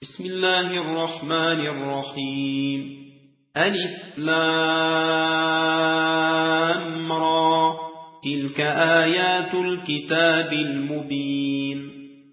بسم الله الرحمن الرحيم. ألف لام را، تلك آيات الكتاب المبين.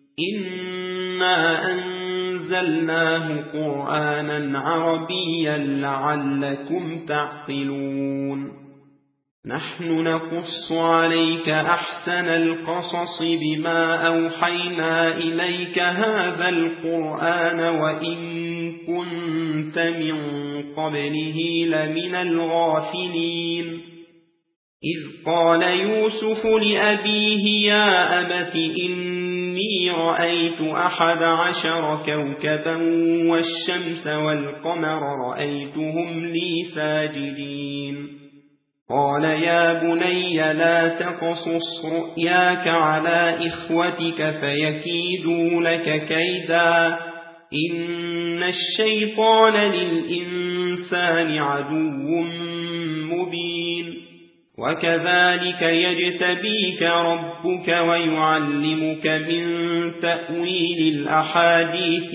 إنا أنزلناه قرآنا عربيا لعلكم تعقلون. نحن نقص عليك أحسن القصص بما أوحينا إليك هذا القرآن وإن كنت من قبله لمن الغافلين. إذ قال يوسف لأبيه يا أبت إني رأيت 11 كوكبا والشمس والقمر رأيتهم لي ساجدين. قال يا بني لا تقصص رؤياك على إخوتك فيكيدوا لك كيدا، إن الشيطان للإنسان عدو مبين. وكذلك يجتبيك ربك ويعلمك من تأويل الأحاديث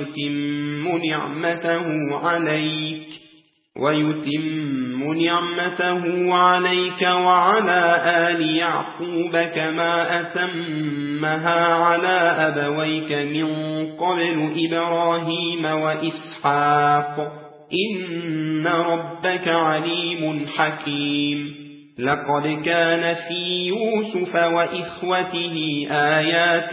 ويتم نعمته عليك وعلى آل يعقوب كما أتمها على أبويك من قبل إبراهيم وإسحاق إن ربك عليم حكيم. لقد كان في يوسف وإخوته آيات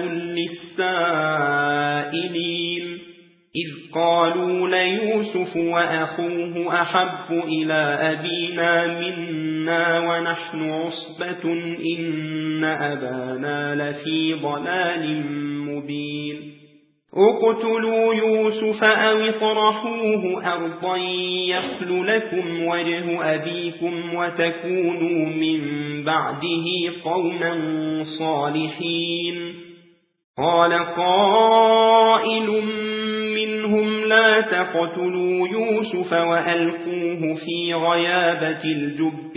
للسائلين، إذ قالوا ليوسف وأخوه أحب إلى أبينا منا ونحن عصبة إن أبانا لفي ضلال مبين. اقتلوا يوسف أو اطرحوه أرضا يخل لكم وجه أبيكم وتكونوا من بعده قوما صالحين. قال قائل منهم لا تقتلوا يوسف وألقوه في غيابة الجب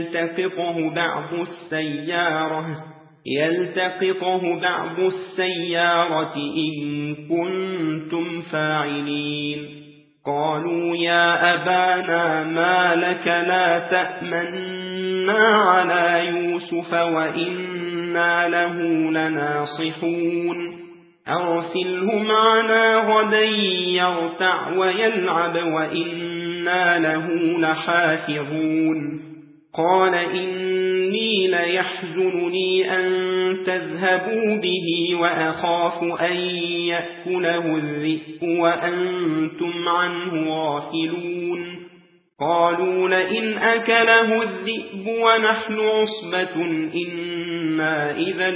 يلتقطه بعض السيارة إن كنتم فاعلين. قالوا يا أبانا ما لك لا تأمنا على يوسف وإنا له لناصحون. أرسله معنا غدا يرتع ويلعب وإنا له لحافظون. قال إني ليحزنني أن تذهبوا به وأخاف أن يأكله الذئب وأنتم عنه غافلون. قالوا لئن أكله الذئب ونحن عصبة إنا إذا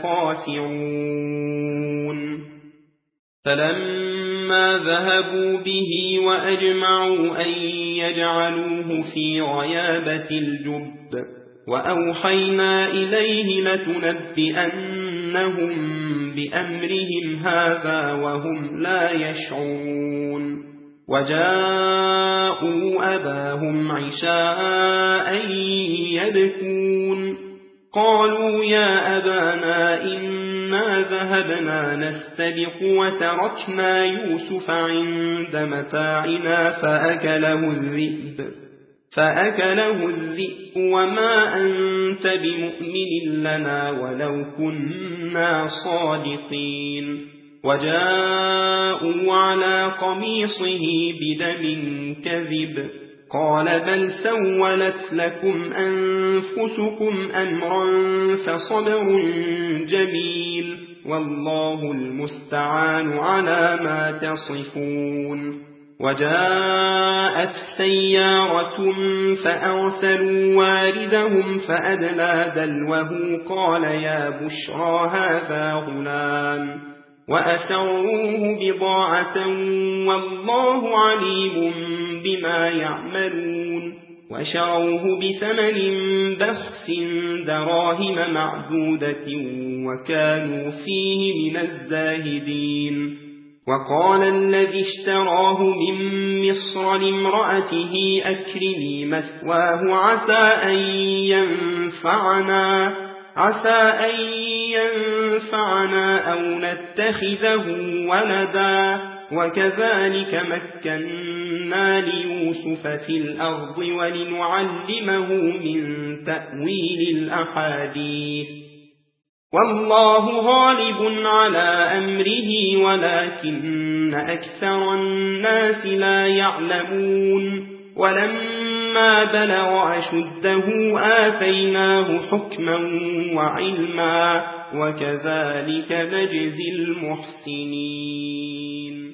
لخاسرون. فلما ذهبوا به وأجمعوا أن يجعلوه في غيابة الجب وأوحينا إليه لتنبئنهم بأمرهم هذا وهم لا يشعرون. وجاءوا أباهم عشاء يبكون. قالوا يا أبانا إنا ذهبنا نستبق وتركنا يوسف عند متاعنا فأكله الذئب وما أنت بمؤمن لنا ولو كنا صادقين. وجاءوا على قميصه بدم كذب. قال بل سولت لكم أنفسكم أمرا فصبر جميل والله المستعان على ما تصفون. وجاءت سيارة فأرسلوا واردهم فأدلى دلوه قال يا بشرى هذا غلام وأسروه بضاعة والله عليم بما يعملون. وشروه بثمن بخس دراهم معدودة وكانوا فيه من الزاهدين. وقال الذي اشتراه من مصر لامرأته أكرمي مثواه عسى أن ينفعنا أو نتخذه ولدا وكذلك مكنا ليوسف في الأرض ولنعلمه من تأويل الأحاديث والله غالب على أمره ولكن أكثر الناس لا يعلمون ولما بلغ أشده آتيناه حكما وعلما وكذلك نجزي المحسنين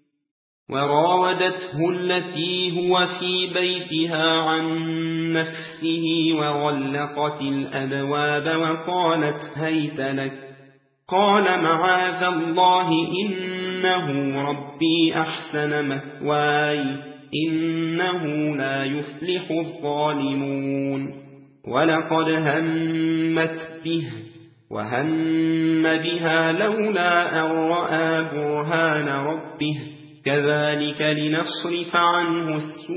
وراودته التي هو في بيتها عن نفسه وغلقت الأبواب وقالت هيت لك قال معاذ الله إنه ربي أحسن مثواي إنه لا يفلح الظالمون ولقد همت به وهم بها لولا أن رأى برهان ربه كذلك لنصرف عنه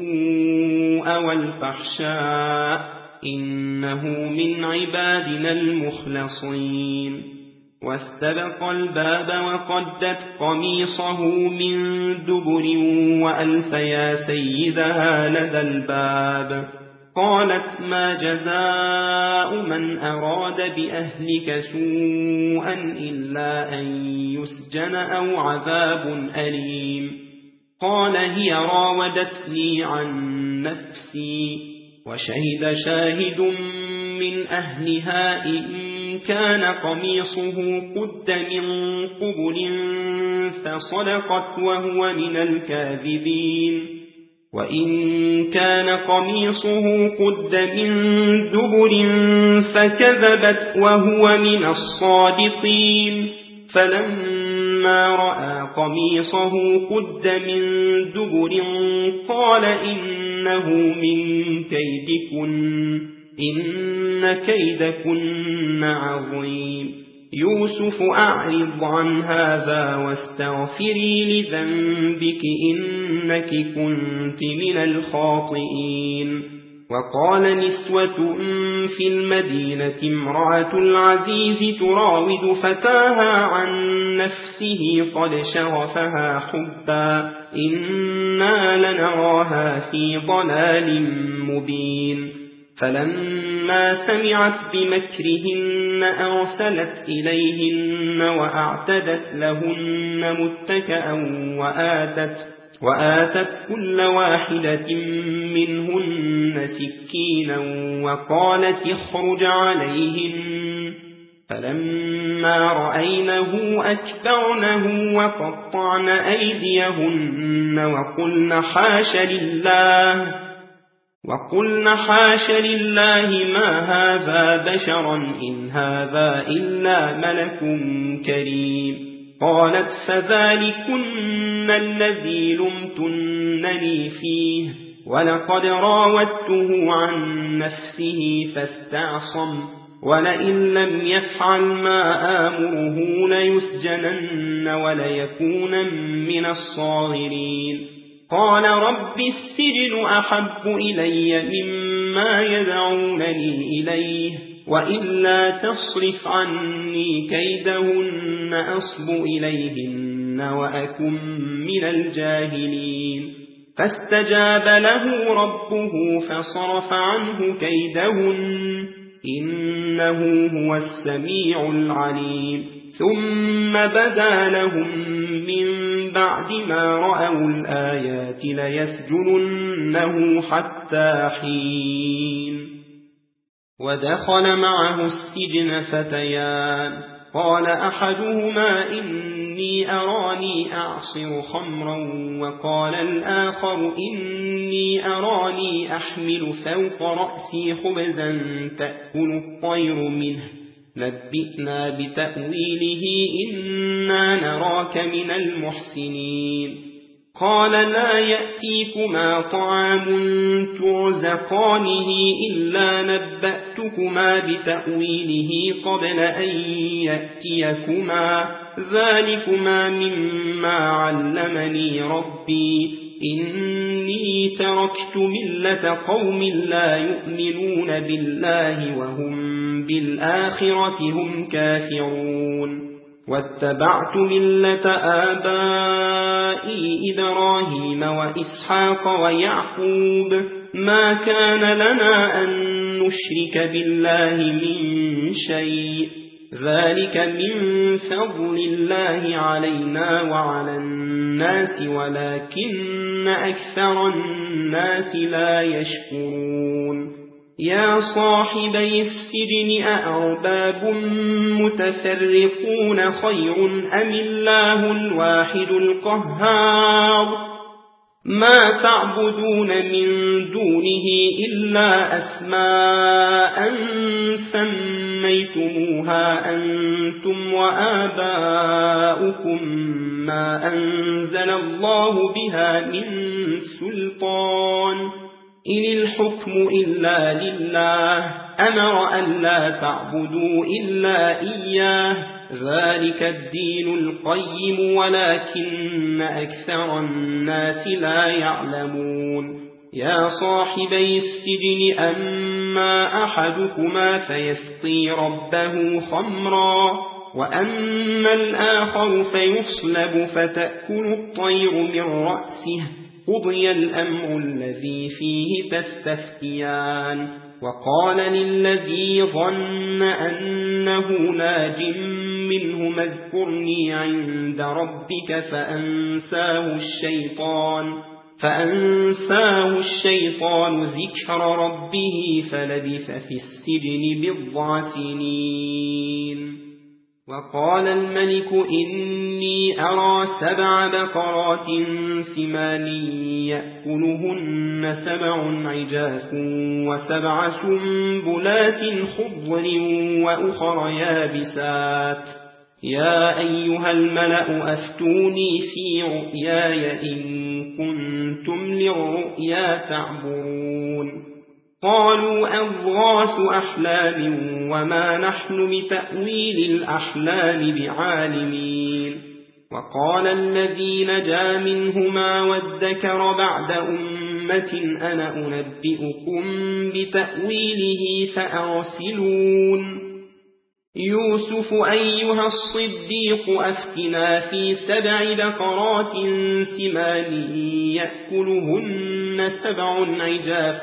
السوء والفحشاء إنه من عبادنا المخلصين واستبق الباب وقدت قميصه من دبر وألف يا سيدها لدى الباب قالت ما جزاء من أراد بأهلك سوءا إلا أن يسجن أو عذاب أليم قال هي راودتني عن نفسي وشهد شاهد من أهلها إن كان قميصه قد من قبل فصدقت وهو من الكاذبين وإن كان قميصه قد من دبر فكذبت وهو من الصادقين فلما رأى قميصه قد من دبر قال إنه من كيدكن إن كيدكن عظيم يوسف أعرض عن هذا واستغفري لذنبك إنك كنت من الخاطئين وقال نسوة في المدينة امرأة العزيز تراود فتاها عن نفسه قد شغفها حبا إنا لنراها في ضلال مبين فلما سمعت بمكرهن أرسلت إليهن وأعتدت لهن متكأ وآتت كل واحدة منهن سكينا وقالت اخرج عليهن فلما رأينه أكبرنه وقطعن أيديهن وقلن حاش لله ما هذا بشرا إن هذا إلا ملك كريم قالت فذلكن الذي لمتنني فيه ولقد راودته عن نفسه فاستعصم ولئن لم يفعل ما آمره ليسجنن وليكون من الصاغرين قال رب السجن أحب إلي مما يدعونني إليه وإلا تصرف عني كيدهن أصب إليهن وأكن من الجاهلين فاستجاب له ربه فصرف عنه كيدهن إنه هو السميع العليم ثم بدا لهم من بعد ما رأوا الآيات ليسجننه حتى حين ودخل معه السجن فتيان قال أحدهما إني أراني أعصر خمرا وقال الآخر إني أراني أحمل فوق رأسي خبزا تأكل الطير منه نبئنا بتأويله إنا نراك من المحسنين قال لا يأتيكما طعام ترزقانه إلا نبأتكما بتأويله قبل أن يأتيكما ذلكما مما علمني ربي إني تركت ملة قوم لا يؤمنون بالله وهم بالآخرة هم كافرون واتبعت ملة آبائي إبراهيم وإسحاق ويعقوب ما كان لنا أن نشرك بالله من شيء ذلك من فضل الله علينا وعلى الناس ولكن أكثر الناس لا يشكرون يا صاحبي السجن أأرباب متفرقون خير أم الله الواحد القهار ما تعبدون من دونه إلا أسماء سميتموها أنتم وآباؤكم ما أنزل الله بها من سلطان إن الحكم إلا لله أمر أن لا تعبدوا إلا إياه ذلك الدين القيم ولكن أكثر الناس لا يعلمون يا صاحبي السجن أما أحدكما فيسقي ربه خمرا وأما الآخر فيصلب فتأكل الطير من رأسه قضي الأمر الذي فيه تستفتيان وقال للذي ظن أنه ناج منه اذكرني عند ربك فأنساه الشيطان ذكر ربه فلبث في السجن بضع سنين وقال الملك إني أرى 7 بقرات سمان يأكلهن 7 عجاف و7 سنبلات خضر وأخر يابسات يا أيها الملأ أفتوني في رؤياي إن كنتم للرؤيا تعبرون قالوا أضغاث أحلام وما نحن بتأويل الأحلام بعالمين وقال الذي نجا منهما وادكر بعد أمة أنا أنبئكم بتأويله فأرسلون يوسف أيها الصديق أفتنا في 7 بقرات سمان يأكلهن 7 عجاف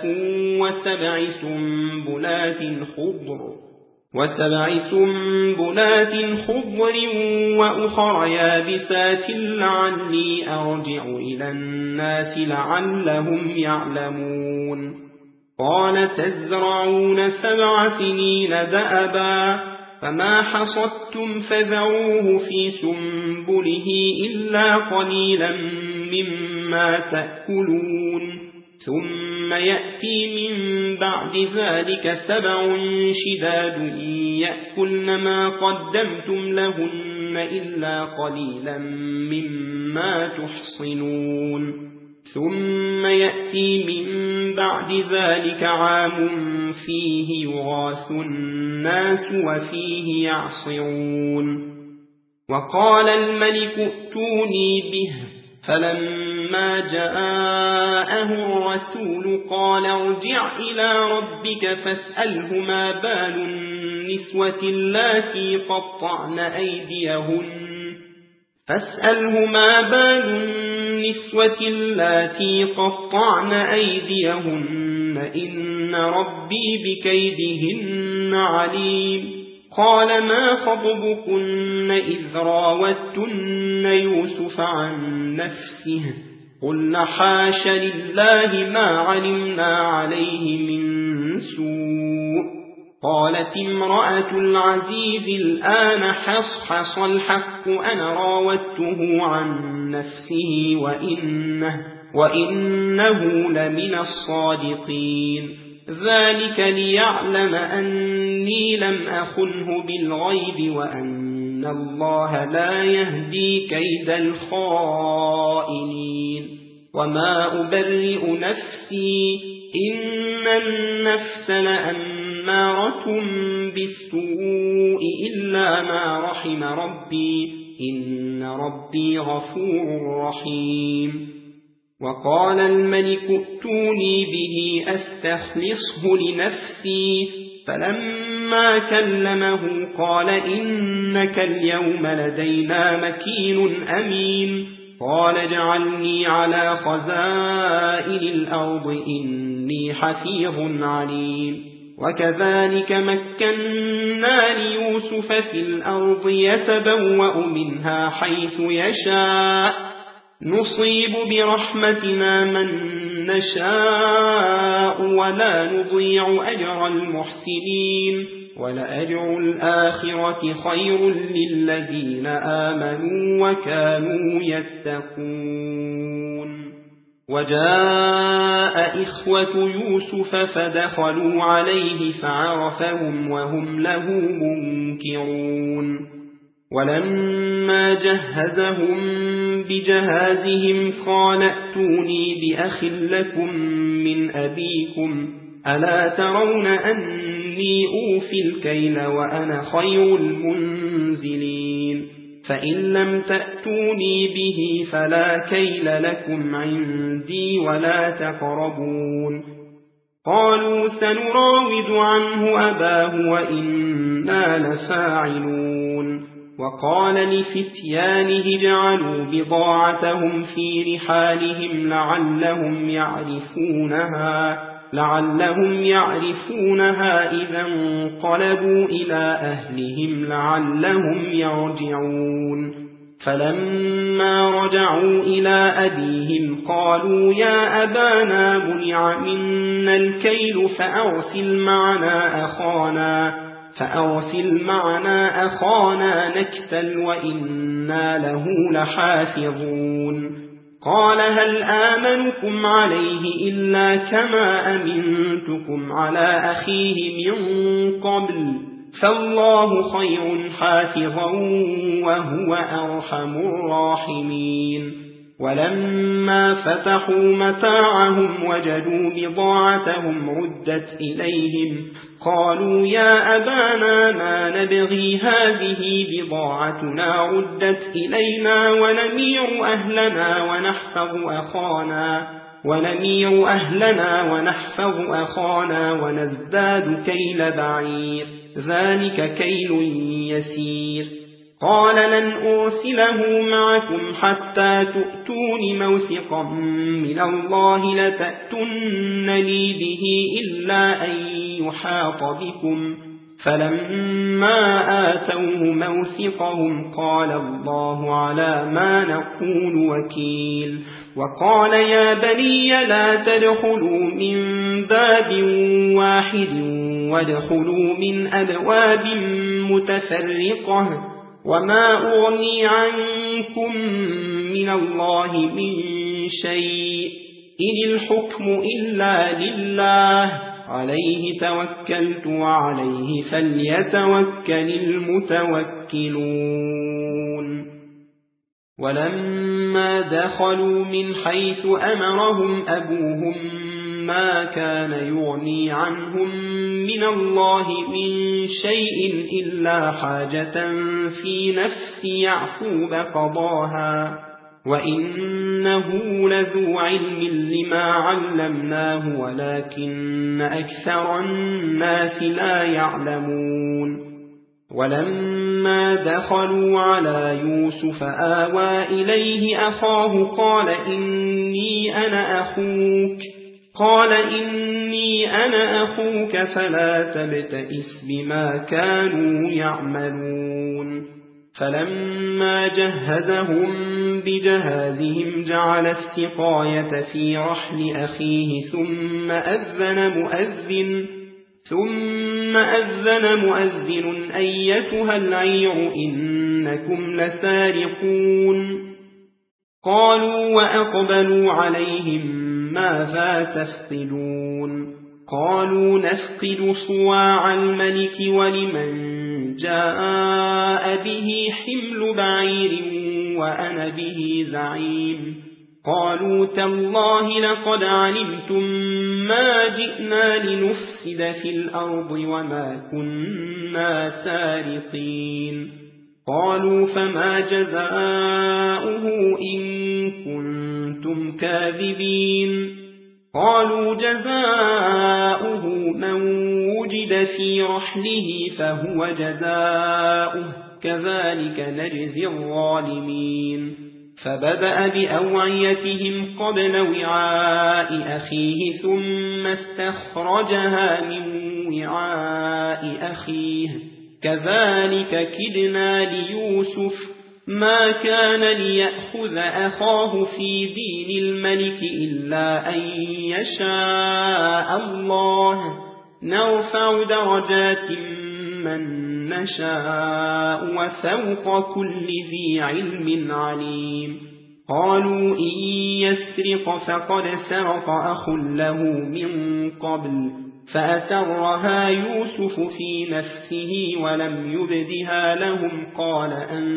و7 سنبلات خضر وأخر يابسات لعلي أرجع إلى الناس لعلهم يعلمون قال تزرعون 7 سنين دأبا فما حصدتم فذروه في سنبله إلا قليلا مما تأكلون ثم يأتي من بعد ذلك 7 شداد يأكلن ما قدمتم لهن إلا قليلا مما تحصنون ثم يأتي من بعد ذلك عام فيه يغاث الناس وفيه يعصرون وقال الملك ائتوني به فلما جاءه الرسول قال ارجع إلى ربك فاسأله ما بال النسوة اللاتي قطعن أيديهن إن ربي بكيدهن عليم قال ما خطبكن إذ راوتن يوسف عن نفسه قلنا حاش لله ما علمنا عليه من سوء قالت امرأة العزيز الآن حصحص الحق أنا راودته عن نفسه وإنه لمن الصادقين ذلك ليعلم أني لم أخنه بالغيب وأن الله لا يهدي كيد الخائنين وما أبرئ نفسي إن النفس لأمارة بالسوء إلا ما رحم ربي إن ربي غفور رحيم وقال الملك ائتوني به أستخلصه لنفسي فلما كلمه قال إنك اليوم لدينا مكين أمين قال اجعلني على خزائن الأرض إني حفيظ عليم وكذلك مكنا ليوسف في الأرض يتبوأ منها حيث يشاء نصيب برحمتنا من نشاء ولا نضيع أجر المحسنين ولأجر الآخرة خير للذين آمنوا وكانوا يتقون وجاء إخوة يوسف فدخلوا عليه فعرفهم وهم له منكرون ولما جهزهم بجهازهم قال ائتوني بأخ لكم من أبيكم ألا ترون أني أوفي الكيل وأنا خير المنزلين فإن لم تأتوني به فلا كيل لكم عندي ولا تقربون قالوا سنراود عنه أباه وإنا لفاعلون وقال لفتيانه اجعلوا بضاعتهم في رحالهم لعلهم يعرفونها إذا انقلبوا إلى أهلهم لعلهم يرجعون فلما رجعوا إلى أبيهم قالوا يا أبانا منع منا الكيل فأرسل معنا أخانا نكتل وإنا له لحافظون قال هل آمنكم عليه إلا كما أمنتكم على أخيه من قبل فالله خير حافظا وهو أرحم الراحمين ولما فتحوا متاعهم وجدوا بضاعتهم ردت إليهم قالوا يا أبانا ما نبغي هذه بضاعتنا ردت إلينا ونمير أهلنا ونحفظ أخانا ونزداد كيل بعير ذلك كيل يسير قال لن أرسله معكم حتى تؤتون موثقا من الله لتأتونني به إلا أن يحاط بكم فلما آتوه موثقهم قال الله على ما نقول وكيل وقال يا بني لا تدخلوا من باب واحد وادخلوا من أبواب متفرقة وما أغني عنكم من الله من شيء إن الحكم إلا لله عليه توكلت وعليه فليتوكل المتوكلون ولما دخلوا من حيث أمرهم أبوهم ما كان يغني عنهم من الله من شيء إلا حاجة في نفس يعقوب قضاها وإنه لذو علم لما علمناه ولكن أكثر الناس لا يعلمون ولما دخلوا على يوسف آوى إليه أخاه قال إني أنا أخوك فلا تبتئس بما كانوا يعملون فلما جهزهم بجهازهم جعل السقاية في رحل أخيه ثم أذن مؤذن أيتها العير إنكم لسارقون قالوا وأقبلوا عليهم ماذا تفقدون قالوا نفقد صواع الملك ولمن جاء به حمل بعير وأنا به زعيم قالوا تالله لقد علمتم ما جئنا لنفسد في الأرض وما كنا سارقين قالوا فما جزاؤه إن كنتم كاذبين قالوا جزاؤه من وجد في رحله فهو جزاؤه كذلك نجزي الظالمين فبدأ بأوعيتهم قبل وعاء أخيه ثم استخرجها من وعاء أخيه كذلك كدنا ليوسف ما كان ليأخذ أخاه في دين الملك إلا أن يشاء الله نرفع درجات من نشاء وفوق كل ذي علم عليم قالوا إن يسرق فقد سرق أخ له من قبل فأسرها يوسف في نفسه ولم يبدها لهم قال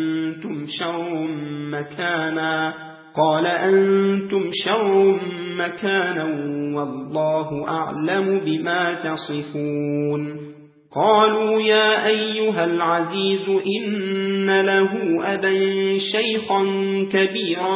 أنتم شر مكانا والله أعلم بما تصفون قالوا يا أيها العزيز إن له أبا شيخا كبيرا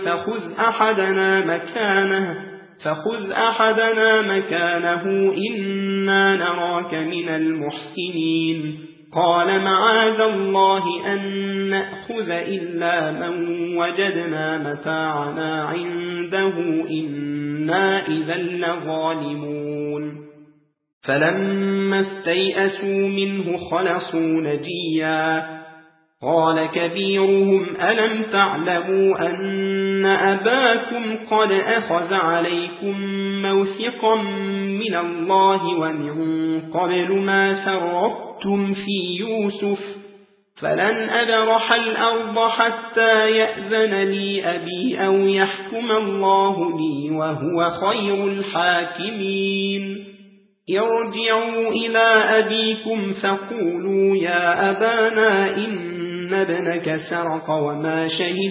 فخذ أحدنا مكانه إنا نراك من المحسنين قال معاذ الله أن نأخذ إلا من وجدنا متاعنا عنده إنا إذا لظالمون فلما استيئسوا منه خلصوا نجيا قال كبيرهم ألم تعلموا أن أباكم قد أخذ عليكم موثقا من الله ومن قبل ما فرطتم في يوسف فلن أبرح الأرض حتى يأذن لي أبي أو يحكم الله لي وهو خير الحاكمين ارجعوا إلى أبيكم فقولوا يا أبانا إن ابنك سرق وما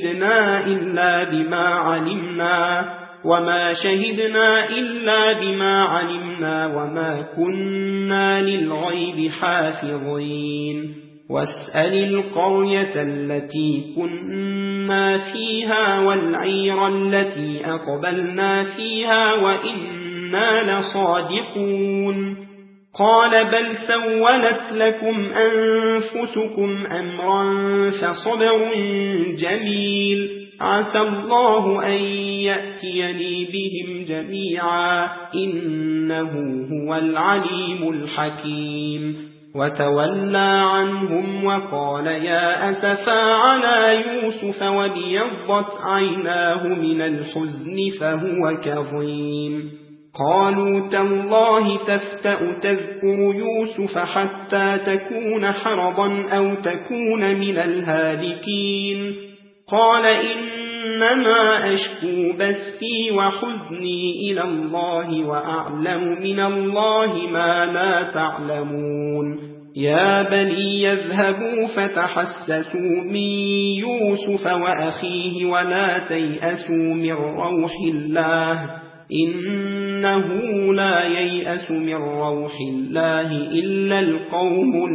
شهدنا إلا بما علمنا وما كنا للغيب حافظين واسأل القرية التي كنا فيها والعير التي أقبلنا فيها وإنا لصادقون قال بل سولت لكم أنفسكم أمرا فصبر جميل عسى الله أن يأتيني بهم جميعا إنه هو العليم الحكيم وتولى عنهم وقال يا أسفا على يوسف وابيضت عيناه من الحزن فهو كظيم قالوا تالله تفتأ تذكر يوسف حتى تكون حرضا أو تكون من الهالكين قال إنما أشكو بثي وحزني إلى الله وأعلم من الله ما لا تعلمون يا بني يذهبوا فتحسسوا من يوسف وأخيه ولا تيأسوا من روح الله إنه لا ييأس من روح الله إلا القوم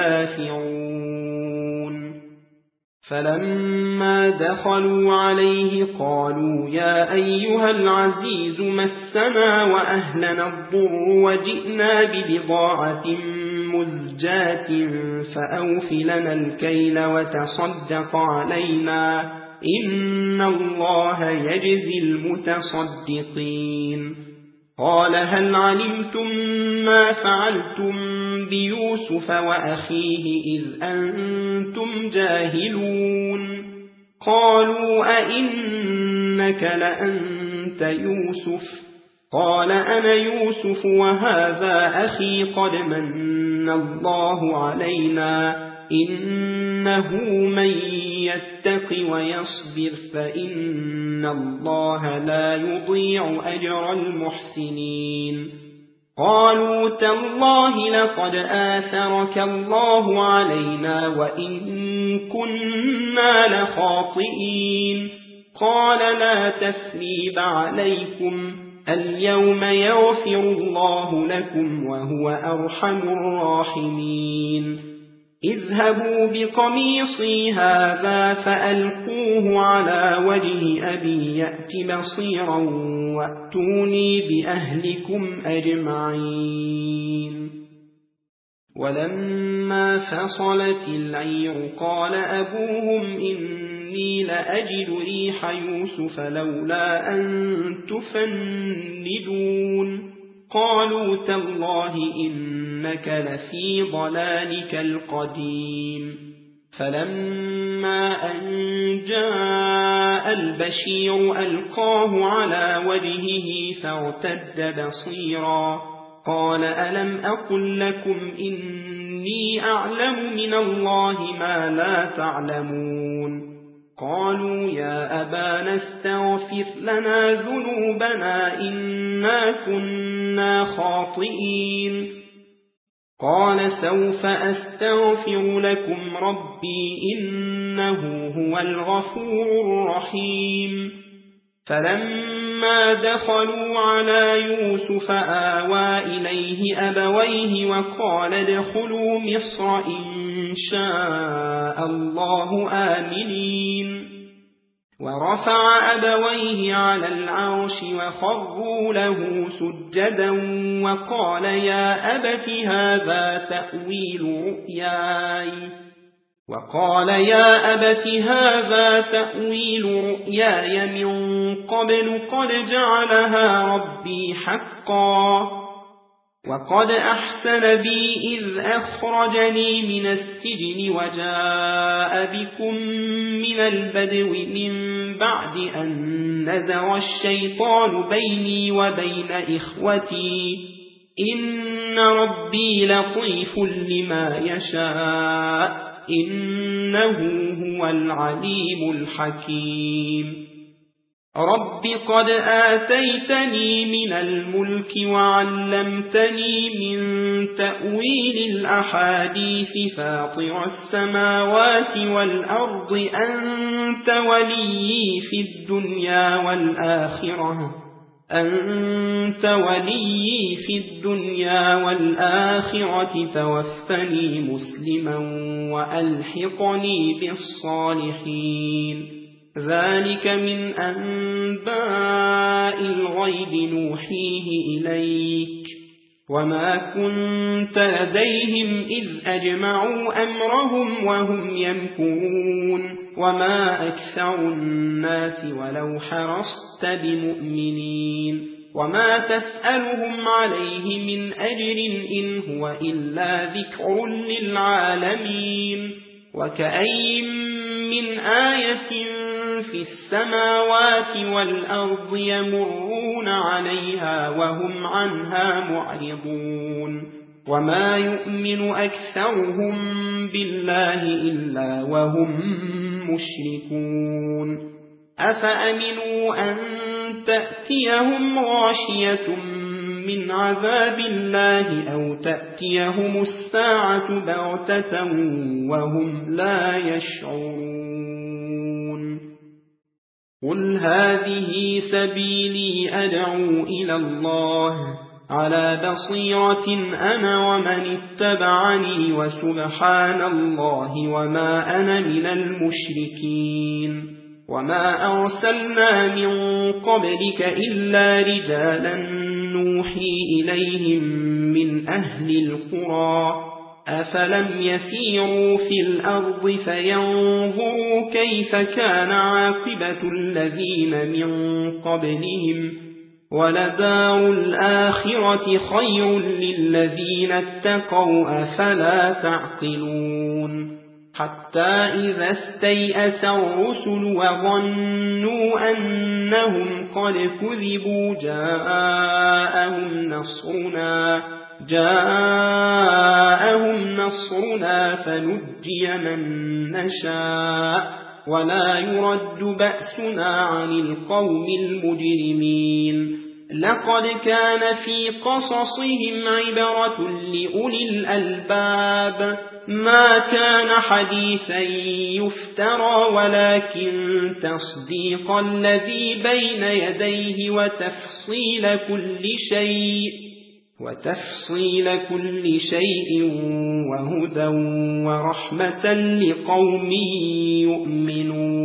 الكافرون فلما دخلوا عليه قالوا يا أيها العزيز مسنا وأهلنا الضر وجئنا ببضاعة مزجاة فأوف لنا الكيل وتصدق علينا إن الله يجزي المتصدقين قال هل علمتم ما فعلتم بيوسف وأخيه إذ أنتم جاهلون قالوا أئنك لأنت يوسف قال أنا يوسف وهذا أخي قد من الله علينا إنه من يتق ويصبر فإن الله لا يضيع أجر المحسنين قالوا تالله لقد آثرك الله علينا وإن كنا لخاطئين قال لا تثريب عليكم اليوم يغفر الله لكم وهو أرحم الراحمين اذهبوا بقميصي هذا فألقوه على وجه أبي يأت بصيرا وأتوني بأهلكم أجمعين. ولما فصلت العير قال أبوهم إني لأجد ريح يوسف لولا أن تفندون. قالوا تالله إنك لفي ضلالك القديم. فلما أن جاء البشير ألقاه على وجهه فارتد بصيرا قال ألم أقل لكم إني أعلم من الله ما لا تعلمون. قالوا يا أبانا استغفر لنا ذنوبنا إنا كنا خاطئين. قال سوف أستغفر لكم ربي إنه هو الغفور الرحيم. فلما دخلوا على يوسف آوى إليه أبويه وقال ادخلوا مصر إن شاء الله آمنين. ورفع أبويه على العرش وخروا له سجدا وقال يا أبت هذا تأويل رؤياي من قبل قد جعلها ربي حقا. وقد أحسن بي إذ أخرجني من السجن وجاء بكم من البدو من بعد أن نزغ الشيطان بيني وبين إخوتي إن ربي لطيف لما يشاء إنه هو العليم الحكيم. رب قد آتيتني من الملك وعلمتني من تأويل الأحاديث فاطر السماوات والأرض أنت ولي في الدنيا والآخرة توفني مسلما وألحقني بالصالحين. ذلك من أنباء الغيب نوحيه إليك وما كنت لديهم إذ أجمعوا أمرهم وهم يمكرون وما أكثر الناس ولو حرصت بمؤمنين وما تسألهم عليه من أجر إن هو إلا ذكر للعالمين. وكأي من آية في السماوات والأرض يمرون عليها وهم عنها معرضون وما يؤمن أكثرهم بالله إلا وهم مشركون. أفأمنوا أن تأتيهم غاشية من عذاب الله أو تأتيهم الساعة بغتة وهم لا يشعرون. قل هذه سبيلي أدعو إلى الله على بصيرة أنا ومن اتبعني وسبحان الله وما أنا من المشركين. وما أرسلنا من قبلك إلا رجالا نوحي إليهم من أهل القرى أفلم يسيروا في الأرض فينظروا كيف كان عاقبة الذين من قبلهم ولدار الآخرة خير للذين اتقوا أفلا تعقلون. حتى إذا استيأس الرسل وظنوا أنهم قد كذبوا جاءهم نصرنا فنجي من نشاء ولا يرد بأسنا عن القوم المجرمين. لقد كان في قصصهم عبرة لأولي الألباب ما كان حديثا يفترى ولكن تصديق الذي بين يديه وتفصيل كل شيء وتفصيل كل شيء وهدى ورحمة لقوم يؤمنون.